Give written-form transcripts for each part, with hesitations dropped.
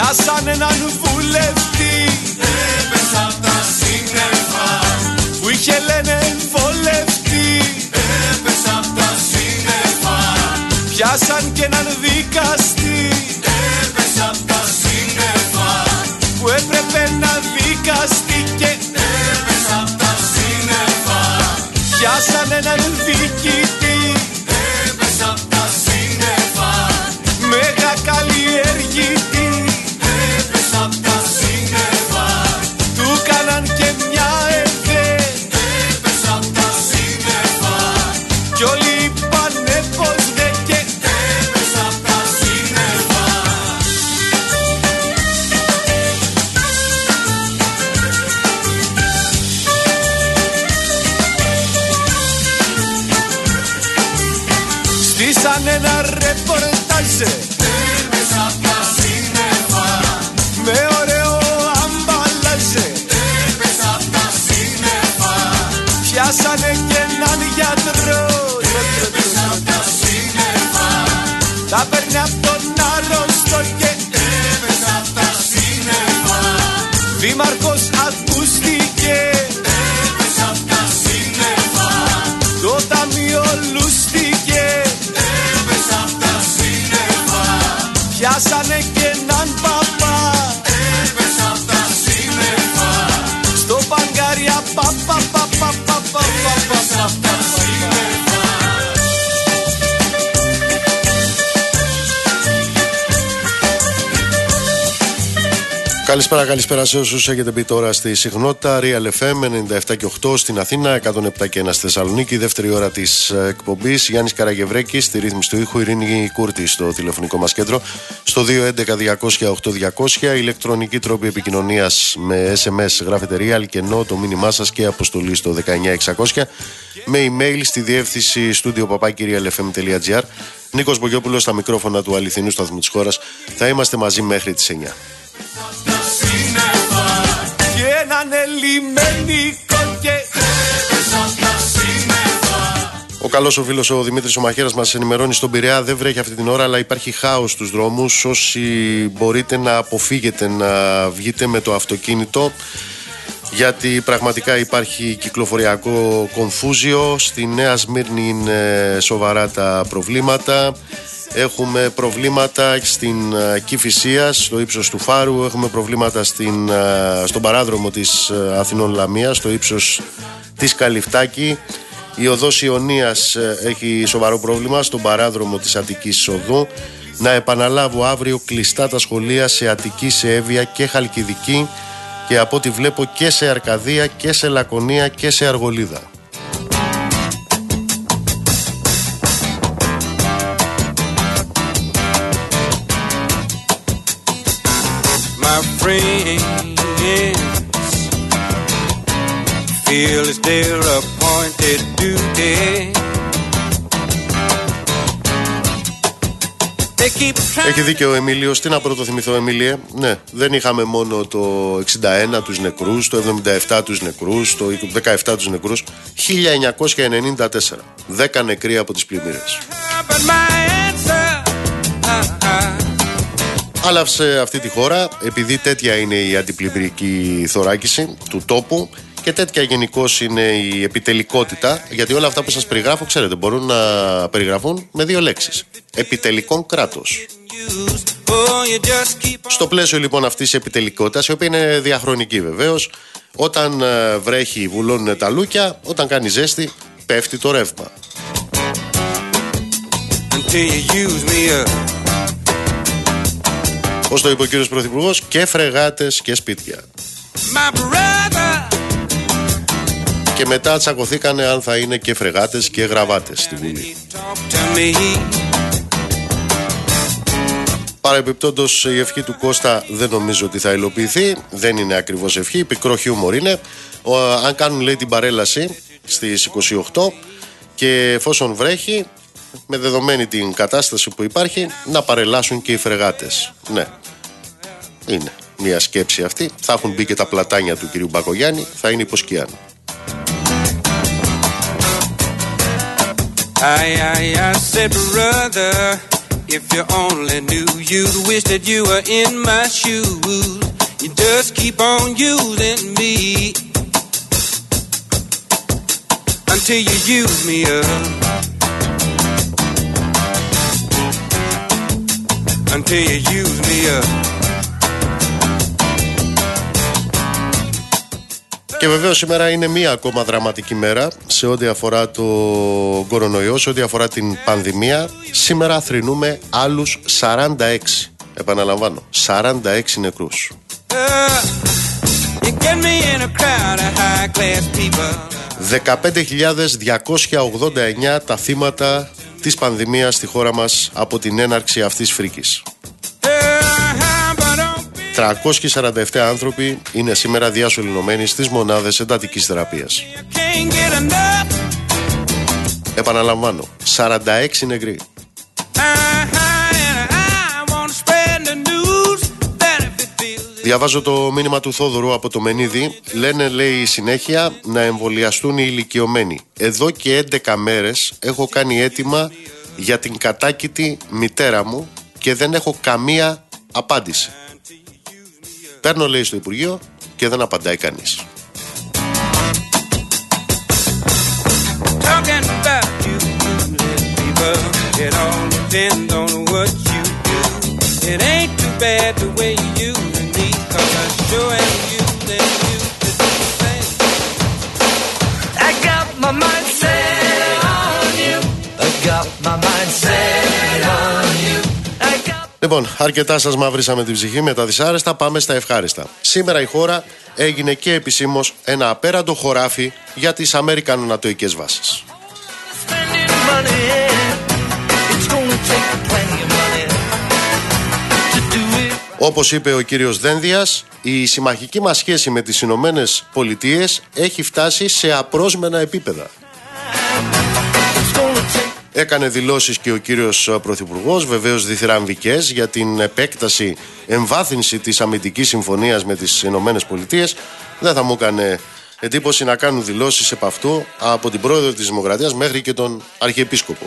πιάσαν έναν βουλευτή. Έπεσα απ' τα σύννεφα που είχε λένε βολευτή. Έπεσα απ' τα σύννεφα. Πιάσαν και έναν δικαστή. Έπεσα απ' τα σύννεφα που έπρεπε να δικαστήκε. Έπεσα απ' τα σύννεφα. Πιάσαν έναν διοικητή. Έπεσα απ' τα σύννεφα. Μέγα καλλιεργητή. Έπεσα απ' τα σύννεφα. Του κάναν και μια ΕΔΕ. Έπεσα απ' τα σύννεφα. Κι όλοι είπανε πως δε και. Έπεσα απ' τα σύννεφα. Στήσαν ένα ρεπορτάζ. Έπεσα απ' τα σύννεφα. Με ωραίο αμπαλάζ. Έπεσα απ' τα σύννεφα. Πιάσανε και έναν γιατρό. Έπεσα απ' τα σύννεφα. Τα παίρνει απ' τον άρρωστο και. Έπεσα απ' τα σύννεφα. Δήμαρχος ακούστηκε. Έπεσα απ' τα σύννεφα. Το ταμείο λούστηκε. Έπεσα απ' τα σύννεφα. Πιάσανε και έναν παπά. Έπεσα απ' τα σύννεφα. Στο παγκάρια Έπεσα απ' τα σύννεφα. Καλησπέρα σε όσους έχετε μπει τώρα στη συχνότητα Real FM 97 και 8 στην Αθήνα, 107 και 1 στη Θεσσαλονίκη. Δεύτερη ώρα της εκπομπής. Γιάννης Καραγευρέκης στη ρύθμιση του ήχου, Ειρήνη Κούρτη στο τηλεφωνικό μας κέντρο. Στο 211-200-8200. Ηλεκτρονική τρόπη επικοινωνίας με SMS γράφετε Real και ενώ το μήνυμά σας και αποστολή στο 19600. Με email στη διεύθυνση studio@realfm.gr. Νίκος Μπογιόπουλος στα μικρόφωνα του αληθινού σταθμού της χώρας. Θα είμαστε μαζί μέχρι τις 9. Ο καλός ο φίλος ο Δημήτρης ο Μαχαίρας μας ενημερώνει: στον Πειραιά δεν βρέχει αυτή την ώρα, αλλά υπάρχει χάος στους δρόμους. Όσοι μπορείτε να αποφύγετε να βγείτε με το αυτοκίνητο, γιατί πραγματικά υπάρχει κυκλοφοριακό κομφούζιο. Στη Νέα Σμύρνη είναι σοβαρά τα προβλήματα. Έχουμε προβλήματα στην Κηφισίας, στο ύψος του Φάρου. Έχουμε προβλήματα στον παράδρομο της Αθηνών Λαμίας, στο ύψος της Καλυφτάκη. Η οδός Ιωνίας έχει σοβαρό πρόβλημα στον παράδρομο της Αττικής Οδού. Να επαναλάβω, αύριο κλειστά τα σχολεία σε Αττική, σε Εύβοια και Χαλκιδική και από ό,τι βλέπω και σε Αρκαδία και σε Λακωνία και σε Αργολίδα. My friends feel it's their appointed duty. Έχει δίκιο ο Εμίλιος. Τι να πρωτοθυμηθώ, Εμίλιε? Ναι, δεν είχαμε μόνο το 61 τους νεκρούς, το 77 τους νεκρούς, το 17 τους νεκρούς. 1994 10 νεκροί από τις πλημμύρες. Αλλά σε αυτή τη χώρα, επειδή τέτοια είναι η αντιπλημμυρική θωράκιση του τόπου και τέτοια γενικώς είναι η επιτελικότητα, γιατί όλα αυτά που σας περιγράφω, ξέρετε, μπορούν να περιγραφούν με δύο λέξεις: επιτελικών κράτος. Στο πλαίσιο λοιπόν αυτής της επιτελικότητας, η οποία είναι διαχρονική βεβαίως, όταν βρέχει βουλώνουν τα λούκια, όταν κάνει ζέστη πέφτει το ρεύμα. Ως το είπε ο κύριος Πρωθυπουργός, και φρεγάτες και σπίτια. Και μετά τσακωθήκανε αν θα είναι και φρεγάτες και γραβάτες στη Βουλή. Παρεμπιπτόντως, η ευχή του Κώστα δεν νομίζω ότι θα υλοποιηθεί. Δεν είναι ακριβώς ευχή, πικρό χιούμορ είναι. Αν κάνουν, λέει, την παρέλαση στις 28 και εφόσον βρέχει, με δεδομένη την κατάσταση που υπάρχει, να παρελάσουν και οι φρεγάτες. Ναι, είναι μια σκέψη αυτή. Θα έχουν μπει και τα πλατάνια του κυρίου Μπακογιάννη, θα είναι υποσκιάν. I said, brother, If you only knew, you'd wish that you were in my shoes. You just keep on using me until you use me up. Until you use me up. Και βεβαίως σήμερα είναι μία ακόμα δραματική μέρα σε ό,τι αφορά το κορονοϊό, σε ό,τι αφορά την πανδημία. Σήμερα θρηνούμε άλλους 46. Επαναλαμβάνω, 46 νεκρούς. 15.289 τα θύματα της πανδημίας στη χώρα μας από την έναρξη αυτής της φρίκης. 347 άνθρωποι είναι σήμερα διασωληνωμένοι στις μονάδες εντατικής θεραπείας. Επαναλαμβάνω, 46 νεκροί. Διαβάζω το μήνυμα του Θόδωρου από το Μενίδη. Λένε, λέει, συνέχεια να εμβολιαστούν οι ηλικιωμένοι. Εδώ και 11 μέρες έχω κάνει αίτημα για την κατάκητη μητέρα μου και δεν έχω καμία απάντηση. Παίρνω, λέει, στο Υπουργείο και δεν απαντάει κανείς. Λοιπόν, αρκετά σας μαυρίσαμε την ψυχή με τα δυσάρεστα, πάμε στα ευχάριστα. Σήμερα η χώρα έγινε και επισήμως ένα απέραντο χωράφι για τις αμερικανο-νατοικές βάσεις. Όπως είπε ο κύριος Δένδιας, η συμμαχική μας σχέση με τις Ηνωμένες Πολιτείες έχει φτάσει σε απρόσμενα επίπεδα. Έκανε δηλώσεις και ο κύριος Πρωθυπουργός, βεβαίως διθυραμβικές, για την επέκταση, εμβάθυνση της αμυντικής συμφωνίας με τις Ηνωμένες Πολιτείες. Δεν θα μου έκανε εντύπωση να κάνουν δηλώσεις επ' αυτού από την πρόεδρο της Δημοκρατίας μέχρι και τον Αρχιεπίσκοπο.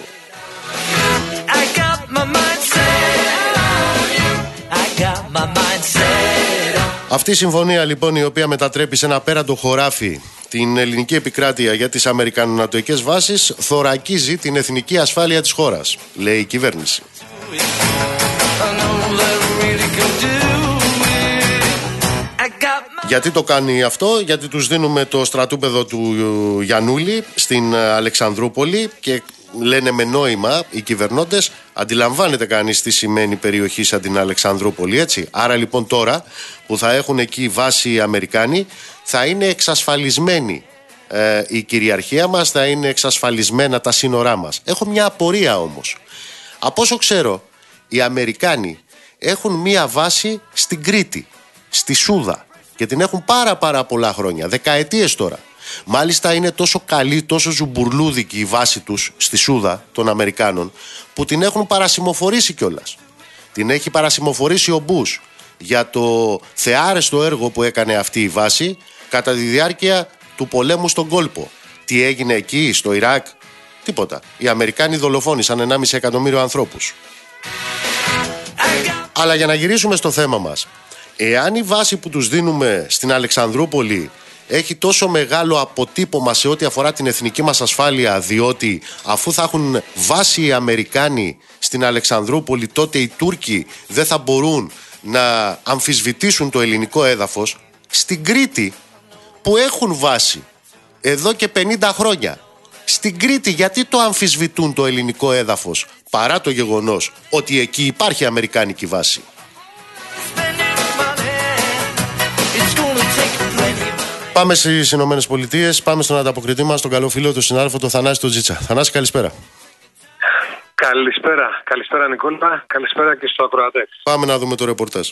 Αυτή η συμφωνία, λοιπόν, η οποία μετατρέπει σε ένα απέραντο χωράφι την ελληνική επικράτεια για τις αμερικανο-νατοικές βάσεις, θωρακίζει την εθνική ασφάλεια της χώρας, λέει η κυβέρνηση. Γιατί το κάνει αυτό? Γιατί τους δίνουμε το στρατόπεδο του Γιαννούλη στην Αλεξανδρούπολη και λένε με νόημα οι κυβερνώντες, αντιλαμβάνεται κανείς τι σημαίνει περιοχή σαν την Αλεξανδρούπολη, έτσι. Άρα λοιπόν τώρα που θα έχουν εκεί βάση οι Αμερικάνοι, θα είναι εξασφαλισμένη η κυριαρχία μας, θα είναι εξασφαλισμένα τα σύνορά μας. Έχω μια απορία όμως. Από όσο ξέρω, οι Αμερικάνοι έχουν μια βάση στην Κρήτη, στη Σούδα, και την έχουν πάρα πολλά χρόνια, δεκαετίες τώρα. Μάλιστα είναι τόσο καλή, τόσο ζουμπουρλούδικη η βάση τους στη Σούδα των Αμερικάνων, που την έχουν παρασημοφορήσει κιόλας. Την έχει παρασημοφορήσει ο Μπούς για το θεάρεστο έργο που έκανε αυτή η βάση κατά τη διάρκεια του πολέμου στον κόλπο. Τι έγινε εκεί, στο Ιράκ? Τίποτα. Οι Αμερικάνοι δολοφόνησαν 1,5 εκατομμύριο ανθρώπους. Αλλά για να γυρίσουμε στο θέμα μας, εάν η βάση που τους δίνουμε στην Αλεξανδρούπολη έχει τόσο μεγάλο αποτύπωμα σε ό,τι αφορά την εθνική μας ασφάλεια, διότι αφού θα έχουν βάση οι Αμερικάνοι στην Αλεξανδρούπολη, τότε οι Τούρκοι δεν θα μπορούν να αμφισβητήσουν το ελληνικό έδαφος. Στην Κρήτη, που έχουν βάση εδώ και 50 χρόνια, στην Κρήτη γιατί το αμφισβητούν το ελληνικό έδαφος, παρά το γεγονός ότι εκεί υπάρχει αμερικάνικη βάση? Πάμε στις Ηνωμένες Πολιτείες, πάμε στον ανταποκριτή μας, τον καλό φίλο του συνάδελφο, τον Θανάση τον Τζίτσα. Θανάση, καλησπέρα. Καλησπέρα Νικόλα, καλησπέρα και στο ακροατές. Πάμε να δούμε το ρεπορτάζ.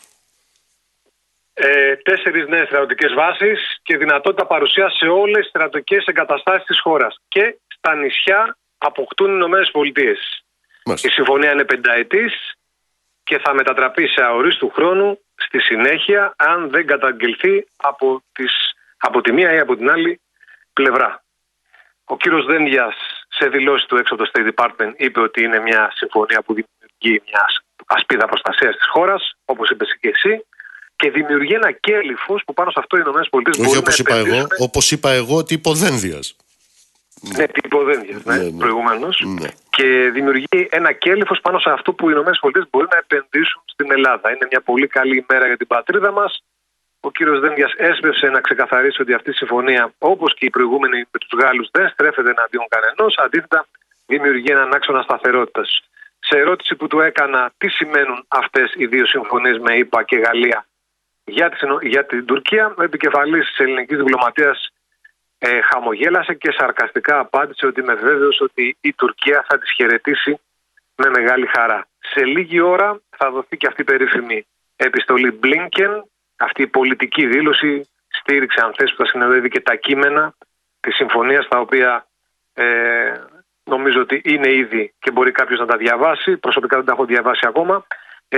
4 νέες στρατιωτικές βάσεις και δυνατότητα παρουσία σε όλες τις στρατιωτικές εγκαταστάσεις της χώρας. Και στα νησιά αποκτούν οι Ηνωμένες Πολιτείες. Η συμφωνία είναι 5ετής και θα μετατραπεί σε αορίστου χρόνου στη συνέχεια, αν δεν καταγγελθεί από τη μία ή από την άλλη πλευρά. Ο κύριος Δένδιας, σε δηλώσεις του έξω από το State Department, είπε ότι είναι μια συμφωνία που δημιουργεί μια ασπίδα προστασίας της χώρας, όπως είπες και εσύ, και δημιουργεί ένα κέλυφος που πάνω σε αυτό οι ΗΠΑ όχι όπως είπα εγώ, τύπο Δένδιας. Ναι, τύπο Δένδιας, προηγουμένως. Ναι. Και δημιουργεί ένα κέλυφος πάνω σε αυτό που οι ΗΠΑ μπορεί να επενδύσουν στην Ελλάδα. Είναι μια πολύ καλή ημέρα για την πατρίδα μας. Ο κύριος Δένδιας έσπευσε να ξεκαθαρίσει ότι αυτή η συμφωνία, όπως και η προηγούμενη με τους Γάλλους, δεν στρέφεται εναντίον κανενός. Αντίθετα, δημιουργεί έναν άξονα σταθερότητας. Σε ερώτηση που του έκανα τι σημαίνουν αυτές οι δύο συμφωνίες με ΗΠΑ και Γαλλία για την Τουρκία, ο επικεφαλής της ελληνικής διπλωματίας χαμογέλασε και σαρκαστικά απάντησε ότι είμαι βέβαιος ότι η Τουρκία θα τις χαιρετήσει με μεγάλη χαρά. Σε λίγη ώρα θα δοθεί και αυτή η περίφημη επιστολή Blinken. Αυτή η πολιτική δήλωση στήριξε, αν θες, που θα συνοδεύει και τα κείμενα της συμφωνίας, τα οποία νομίζω ότι είναι ήδη και μπορεί κάποιος να τα διαβάσει. Προσωπικά δεν τα έχω διαβάσει ακόμα.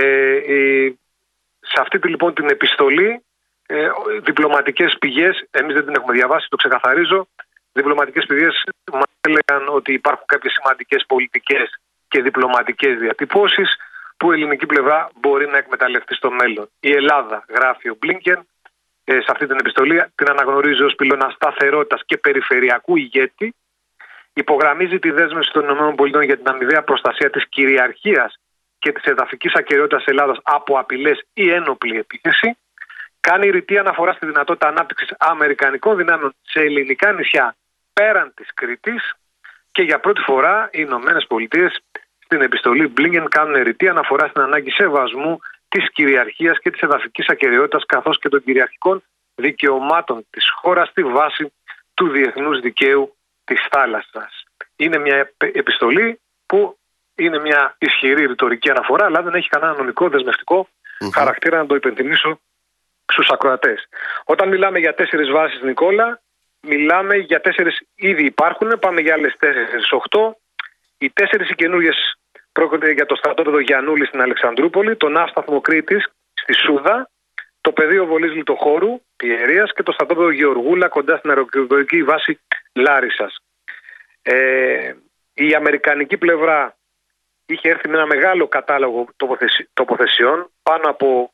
Σε αυτή λοιπόν την επιστολή, διπλωματικές πηγές, εμείς δεν την έχουμε διαβάσει, το ξεκαθαρίζω, διπλωματικές πηγές μας έλεγαν ότι υπάρχουν κάποιες σημαντικές πολιτικές και διπλωματικές διατυπώσεις που η ελληνική πλευρά μπορεί να εκμεταλλευτεί στο μέλλον. Η Ελλάδα, γράφει ο Blinken, σε αυτή την επιστολή, την αναγνωρίζει ως πυλώνα σταθερότητας και περιφερειακού ηγέτη, υπογραμμίζει τη δέσμευση των ΗΠΑ για την αμοιβαία προστασία της κυριαρχίας και της εδαφικής ακεραιότητας Ελλάδας από απειλές ή ένοπλη επίθεση, κάνει ρητή αναφορά στη δυνατότητα ανάπτυξης αμερικανικών δυνάμεων σε ελληνικά νησιά πέραν της Κρήτης και για πρώτη φορά οι ΗΠΑ στην επιστολή Blinken κάνουν ρητή αναφορά στην ανάγκη σεβασμού της κυριαρχίας και της εδαφικής ακεραιότητας καθώς και των κυριαρχικών δικαιωμάτων της χώρας στη βάση του διεθνούς δικαίου της θάλασσας. Είναι μια επιστολή που είναι μια ισχυρή ρητορική αναφορά, αλλά δεν έχει κανένα νομικό δεσμευτικό χαρακτήρα, να το υπενθυμίσω στους ακροατές. Όταν μιλάμε για 4 βάσεις, Νικόλα, μιλάμε για 4 ήδη υπάρχουν, πάμε για άλλες 4-8. Οι 4 οι καινούριες πρόκειται για το στρατόπεδο Γιαννούλη στην Αλεξανδρούπολη, τον ναύσταθμο Κρήτης στη Σούδα, το πεδίο βολής Λιτοχώρου, Πιερίας και το στρατόπεδο Γεωργούλα κοντά στην αεροπορική βάση Λάρισσας. Η αμερικανική πλευρά είχε έρθει με ένα μεγάλο κατάλογο τοποθεσιών, πάνω από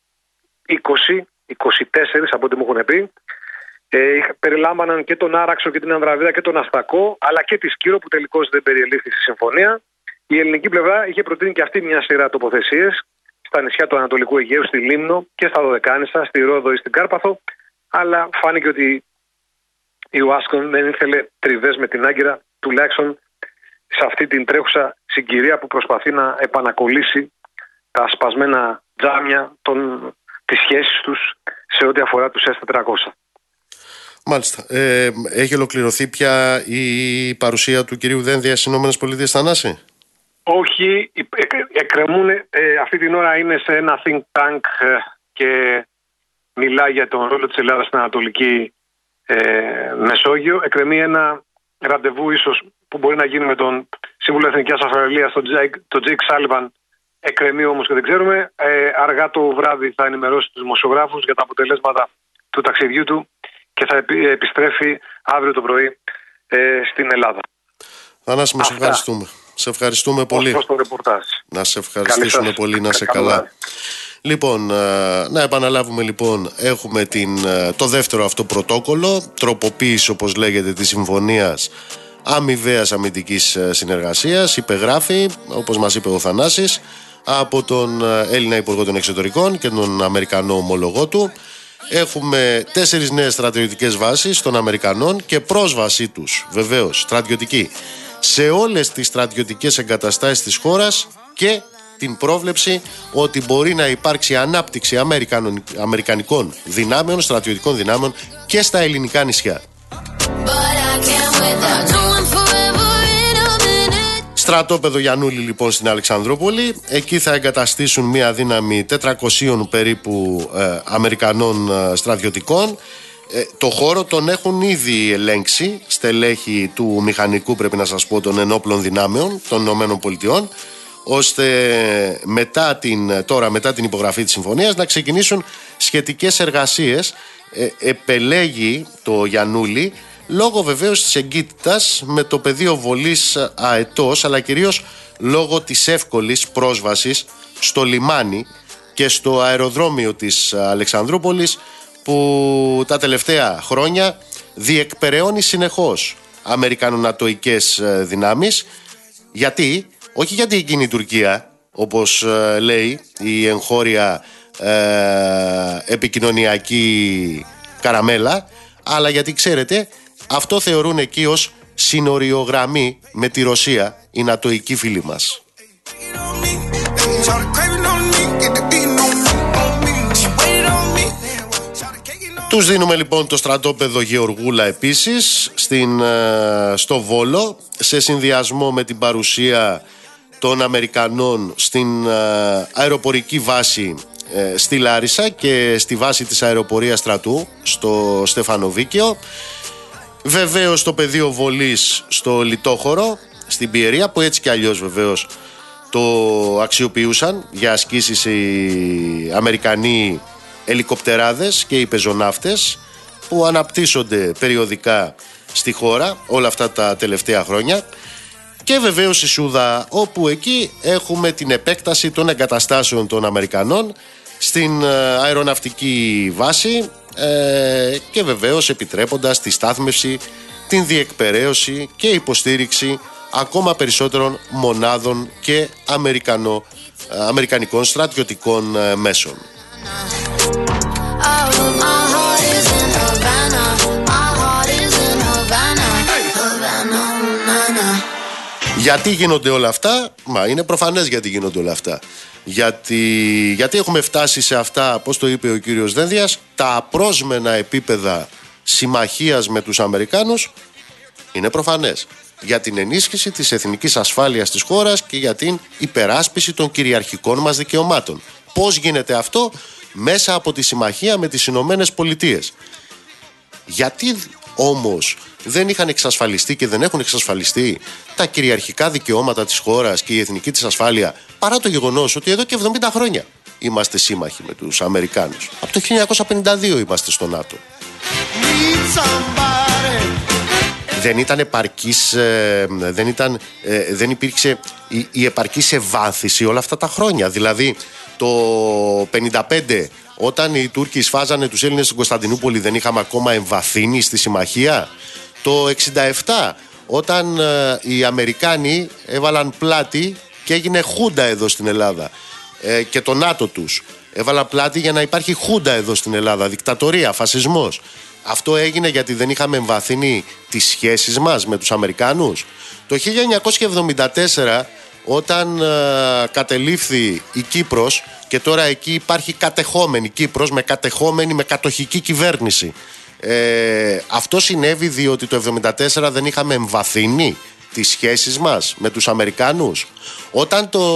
20-24 από ό,τι μου έχουν πει. Περιλάμβαναν και τον Άραξο και την Ανδραβίδα και τον Αστακό, αλλά και τη Σκύρο που τελικώς δεν περιελήφθη στη συμφωνία. Η ελληνική πλευρά είχε προτείνει και αυτή μια σειρά τοποθεσίες στα νησιά του Ανατολικού Αιγαίου, στη Λίμνο και στα Δωδεκάνησα, στη Ρόδο ή στην Κάρπαθο, αλλά φάνηκε ότι η Ουάσκον δεν ήθελε τριβές με την Άγκυρα, τουλάχιστον σε αυτή την τρέχουσα συγκυρία που προσπαθεί να επανακολλήσει τα σπασμένα τζάμια τις σχέσεις τους σε ό,τι αφορά τους S-400. Μάλιστα. Έχει ολοκληρωθεί πια η παρουσία του κυρίου Δένδια στις ΗΠΑ, Θανάση? Όχι, εκκρεμούν, αυτή την ώρα είναι σε ένα think tank και μιλάει για τον ρόλο της Ελλάδας στην Ανατολική Μεσόγειο. Εκκρεμεί ένα ραντεβού ίσως που μπορεί να γίνει με τον Σύμβουλο Εθνικής Ασφαλείας, τον Τζέικ Σάλιβαν. Εκκρεμεί όμως και δεν ξέρουμε. Αργά το βράδυ θα ενημερώσει τους δημοσιογράφους για τα αποτελέσματα του ταξιδιού του και θα επιστρέφει αύριο το πρωί στην Ελλάδα. Θανάση, σε ευχαριστούμε. Σε ευχαριστούμε πολύ. Να σε ευχαριστήσουμε πολύ, να σε καλά. Λοιπόν, να επαναλάβουμε λοιπόν, έχουμε το δεύτερο αυτό πρωτόκολλο, τροποποίηση όπως λέγεται της συμφωνίας αμοιβαίας αμυντικής συνεργασίας, υπεγράφει, όπως μας είπε ο Θανάσης, από τον Έλληνα Υπουργό των Εξωτερικών και τον Αμερικανό ομολογό του. Έχουμε 4 νέες στρατιωτικές βάσεις των Αμερικανών και πρόσβασή τους, βεβαίως, στρατιωτική, σε όλες τις στρατιωτικές εγκαταστάσεις της χώρας και την πρόβλεψη ότι μπορεί να υπάρξει ανάπτυξη αμερικανικών δυνάμεων, στρατιωτικών δυνάμεων και στα ελληνικά νησιά. Στρατόπεδο Γιαννούλη λοιπόν στην Αλεξανδρούπολη. Εκεί θα εγκαταστήσουν μια δύναμη 400 περίπου Αμερικανών στρατιωτικών. Το χώρο τον έχουν ήδη ελέγξει στελέχη του μηχανικού, πρέπει να σας πω, των ενόπλων δυνάμεων των ΗΠΑ, ώστε μετά την υπογραφή της συμφωνίας να ξεκινήσουν σχετικές εργασίες. Επελέγει το Γιαννούλη λόγω βεβαίως της εγκύτητας με το πεδίο βολής αετός, αλλά κυρίως λόγω της εύκολης πρόσβασης στο λιμάνι και στο αεροδρόμιο της Αλεξανδρούπολης, που τα τελευταία χρόνια διεκπεραιώνει συνεχώς αμερικανονατοικές δυνάμεις. Γιατί? Όχι γιατί εκείνη η Τουρκία, όπως λέει η εγχώρια επικοινωνιακή καραμέλα, αλλά γιατί, ξέρετε, αυτό θεωρούν εκεί ως συνοριογραμμή με τη Ρωσία οι νατοικοί φίλοι μας. Τους δίνουμε λοιπόν το στρατόπεδο Γεωργούλα επίσης στο Βόλο, σε συνδυασμό με την παρουσία των Αμερικανών στην αεροπορική βάση στη Λάρισα και στη βάση της αεροπορίας στρατού στο Στεφανοβίκαιο. Βεβαίως το πεδίο βολής στο Λιτόχωρο, στην Πιερία, που έτσι κι αλλιώς βεβαίως το αξιοποιούσαν για ασκήσεις οι Αμερικανοί ελικοπτεράδες και οι πεζοναύτες, που αναπτύσσονται περιοδικά στη χώρα όλα αυτά τα τελευταία χρόνια. Και βεβαίως η Σούδα, όπου εκεί έχουμε την επέκταση των εγκαταστάσεων των Αμερικανών στην αεροναυτική βάση και βεβαίως επιτρέποντας τη στάθμευση, την διεκπεραίωση και υποστήριξη ακόμα περισσότερων μονάδων και αμερικανικών στρατιωτικών μέσων. Γιατί γίνονται όλα αυτά? Είναι προφανές γιατί γίνονται όλα αυτά. Γιατί έχουμε φτάσει σε αυτά, πώς το είπε ο κύριος Δένδιας, τα απρόσμενα επίπεδα συμμαχίας με τους Αμερικάνους. Είναι προφανές. Για την ενίσχυση της εθνικής ασφάλειας της χώρας και για την υπεράσπιση των κυριαρχικών μας δικαιωμάτων. Πώς γίνεται αυτό? Μέσα από τη συμμαχία με τις Ηνωμένες Πολιτείες. Γιατί όμως δεν είχαν εξασφαλιστεί και δεν έχουν εξασφαλιστεί τα κυριαρχικά δικαιώματα της χώρας και η εθνική της ασφάλεια, παρά το γεγονός ότι εδώ και 70 χρόνια είμαστε σύμμαχοι με τους Αμερικάνους? Από το 1952 είμαστε στο ΝΑΤΟ. Δεν ήταν επαρκής, δεν υπήρξε η επαρκής ευάθυνση όλα αυτά τα χρόνια. Δηλαδή το 1955, όταν οι Τούρκοι σφάζανε τους Έλληνες στην Κωνσταντινούπολη, δεν είχαμε ακόμα εμβαθύνει στη συμμαχία? Το 1967, όταν οι Αμερικάνοι έβαλαν πλάτη και έγινε χούντα εδώ στην Ελλάδα, και το ΝΑΤΟ τους έβαλαν πλάτη για να υπάρχει χούντα εδώ στην Ελλάδα, δικτατορία, φασισμός. Αυτό έγινε γιατί δεν είχαμε εμβαθύνει τις σχέσεις μας με τους Αμερικάνους. Το 1974, όταν κατελήφθη η Κύπρος και τώρα εκεί υπάρχει κατεχόμενη Κύπρος με κατοχική κυβέρνηση, αυτό συνέβη διότι το 1974 δεν είχαμε εμβαθύνει τις σχέσεις μας με τους Αμερικάνους. Όταν το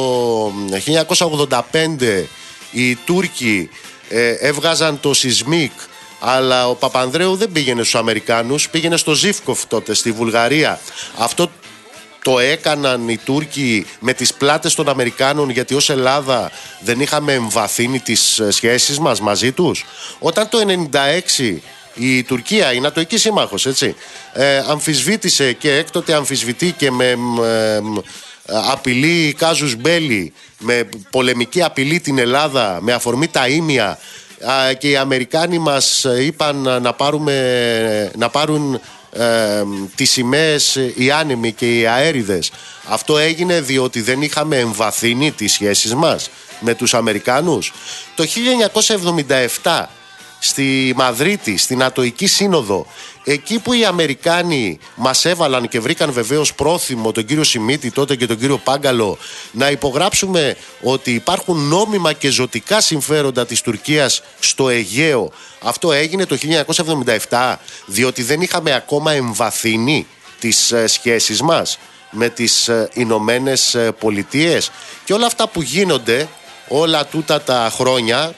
1985 οι Τούρκοι έβγαζαν το Σισμίκ, αλλά ο Παπανδρέου δεν πήγαινε στους Αμερικάνους, πήγαινε στο Ζίφκοφ τότε στη Βουλγαρία. Αυτό το έκαναν οι Τούρκοι με τις πλάτες των Αμερικάνων, γιατί ως Ελλάδα δεν είχαμε εμβαθύνει τις σχέσεις μας μαζί τους. Όταν το 1996 η Τουρκία, η νατοική σύμμαχος, έτσι, αμφισβήτησε και έκτοτε αμφισβητεί και με απειλή κάζους μπέλι, με πολεμική απειλή την Ελλάδα, με αφορμή τα ήμια, και οι Αμερικάνοι μας είπαν να πάρουν τις σημαίες οι άνεμοι και οι αέριδες. Αυτό έγινε διότι δεν είχαμε εμβαθύνει τις σχέσεις μας με τους Αμερικάνους. Το 1977 στη Μαδρίτη, στη Νατοική Σύνοδο, εκεί που οι Αμερικάνοι μας έβαλαν και βρήκαν βεβαίως πρόθυμο τον κύριο Σιμίτη τότε και τον κύριο Πάγκαλο να υπογράψουμε ότι υπάρχουν νόμιμα και ζωτικά συμφέροντα της Τουρκίας στο Αιγαίο. Αυτό έγινε το 1977 διότι δεν είχαμε ακόμα εμβαθύνει τις σχέσεις μας με τις Ηνωμένες Πολιτείες. Και όλα αυτά που γίνονται όλα τούτα τα χρόνια,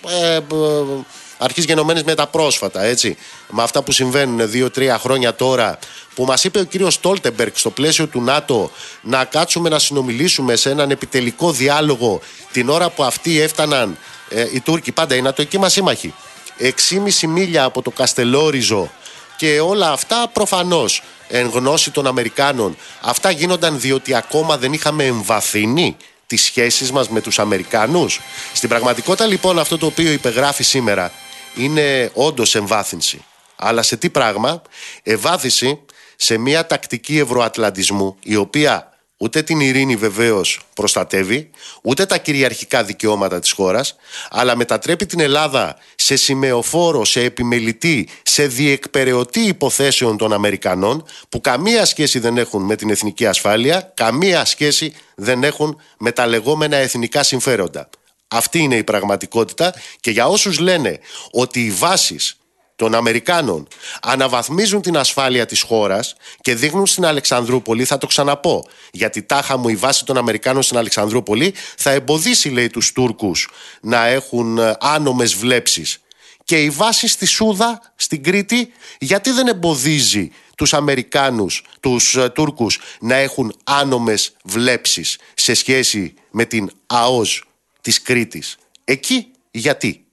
αρχής γενομένες με τα πρόσφατα, έτσι, με αυτά που συμβαίνουν 2-3 χρόνια τώρα, που μας είπε ο κύριος Στόλτεμπεργκ στο πλαίσιο του ΝΑΤΟ να κάτσουμε να συνομιλήσουμε σε έναν επιτελικό διάλογο, την ώρα που αυτοί έφταναν, οι Τούρκοι, πάντα οι νατοικοί μας σύμμαχοι, 6,5 μίλια από το Καστελόριζο, Και όλα αυτά προφανώς εν γνώση των Αμερικάνων. Αυτά γίνονταν διότι ακόμα δεν είχαμε εμβαθύνει τις σχέσεις μας με τους Αμερικάνους. Στην πραγματικότητα λοιπόν αυτό το οποίο υπεγράφει σήμερα είναι όντως εμβάθυνση. Αλλά σε τι πράγμα? Ευάθυνση σε μια τακτική ευρωατλαντισμού, η οποία ούτε την ειρήνη βεβαίως προστατεύει, ούτε τα κυριαρχικά δικαιώματα της χώρας, αλλά μετατρέπει την Ελλάδα σε σημεοφόρο, σε επιμελητή, σε διεκπεραιωτή υποθέσεων των Αμερικανών, που καμία σχέση δεν έχουν με την εθνική ασφάλεια, καμία σχέση δεν έχουν με τα λεγόμενα εθνικά συμφέροντα. Αυτή είναι η πραγματικότητα, και για όσους λένε ότι οι βάσεις των Αμερικάνων αναβαθμίζουν την ασφάλεια της χώρας και δείχνουν στην Αλεξανδρούπολη, θα το ξαναπώ, γιατί τάχα μου η βάση των Αμερικάνων στην Αλεξανδρούπολη θα εμποδίσει, λέει, τους Τούρκους να έχουν άνομες βλέψεις. Και η βάση στη Σούδα, στην Κρήτη, γιατί δεν εμποδίζει τους Αμερικάνους, τους Τούρκους, να έχουν άνομες βλέψεις σε σχέση με την ΑΟΣ της Κρήτης? Εκεί γιατί?